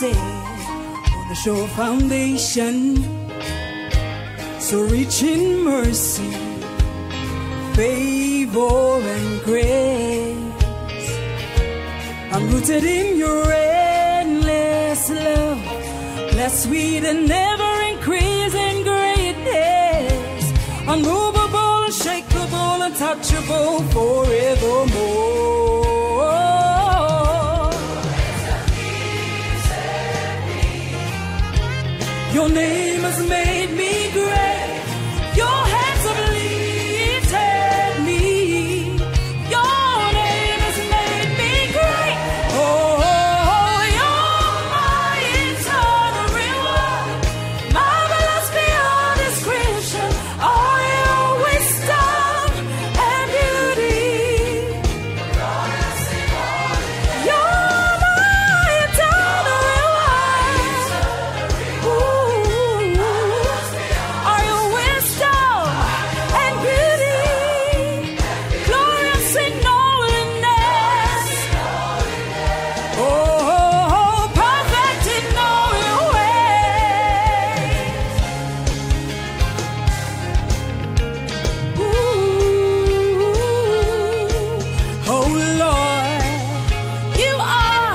set on a sure foundation, so rich in mercy, favor and grace. I'm rooted in your endless love, blessed, sweet, and never increasing greatness. Unmovable, unshakable, untouchable, forevermore. Your name has made me great. Your hands have lifted me. Your name has made me great. Oh, you're my eternal reward, marvelous beyond description. All your wisdom and beauty. You're my eternal reward. Ooh, all your wisdom and beauty, glorious in holiness. Oh, perfect in all your ways. Ooh, oh Lord, you are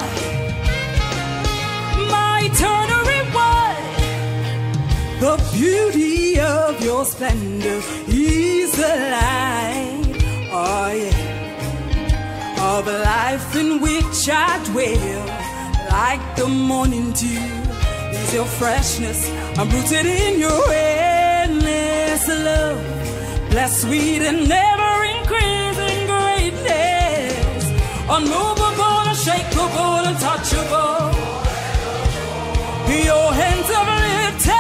my eternal reward. The beauty of your splendor is the light, oh yeah, of life in which I dwell. Like the morning dew is your freshness. I'm rooted in your endless love, blessed, sweet, and never increasing greatness. Unmovable, unshakable, untouchable. Your hands have lifted